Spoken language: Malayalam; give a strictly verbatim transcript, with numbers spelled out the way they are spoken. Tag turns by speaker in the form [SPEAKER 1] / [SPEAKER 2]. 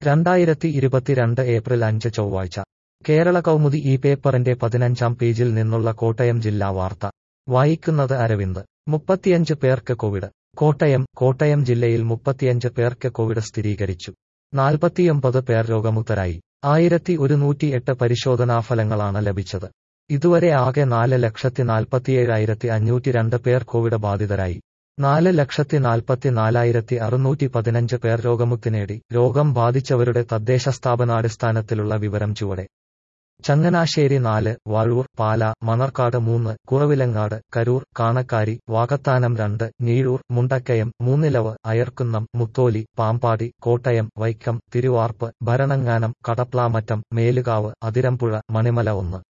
[SPEAKER 1] രണ്ടായിരത്തി ഇരുപത്തിരണ്ട് ഏപ്രിൽ അഞ്ച് ചൊവ്വാഴ്ച കേരള കൗമുദി ഈ പേപ്പറിന്റെ പതിനഞ്ചാം പേജിൽ നിന്നുള്ള കോട്ടയം ജില്ലാ വാർത്ത വായിക്കുന്നത് അരവിന്ദ്. മുപ്പത്തിയഞ്ച് പേർക്ക് കോവിഡ്. കോട്ടയം കോട്ടയം ജില്ലയിൽ മുപ്പത്തിയഞ്ച് പേർക്ക് കോവിഡ് സ്ഥിരീകരിച്ചു. നാൽപ്പത്തിയൊമ്പത് പേർ രോഗമുക്തരായി. ആയിരത്തി ഒരുന്നൂറ്റി എട്ട് പരിശോധനാഫലങ്ങളാണ് ലഭിച്ചത്. ഇതുവരെ ആകെ നാല് ലക്ഷത്തി നാൽപ്പത്തിയേഴായിരത്തി അഞ്ഞൂറ്റി രണ്ട് പേർ കോവിഡ് ബാധിതരായി. നാല് ലക്ഷത്തി നാൽപ്പത്തിനാലായിരത്തി അറുന്നൂറ്റി പതിനഞ്ച് പേർ രോഗമുക്തി നേടി. രോഗം ബാധിച്ചവരുടെ തദ്ദേശസ്ഥാപനാടിസ്ഥാനത്തിലുള്ള വിവരം ചുവടെ. ചങ്ങനാശ്ശേരി നാല്, വാഴൂർ, പാല, മണർക്കാട് മൂന്ന്, കുറവിലങ്ങാട്, കരൂർ, കാണക്കാരി, വാകത്താനം രണ്ട്, ഞീഴൂർ, മുണ്ടക്കയം, മൂന്നിലവ്, അയർക്കുന്നം, മുത്തോലി, പാമ്പാടി, കോട്ടയം, വൈക്കം, തിരുവാർപ്പ്, ഭരണങ്ങാനം, കടപ്ലാമറ്റം, മേലുകാവ്, അതിരമ്പുഴ, മണിമല ഒന്ന്.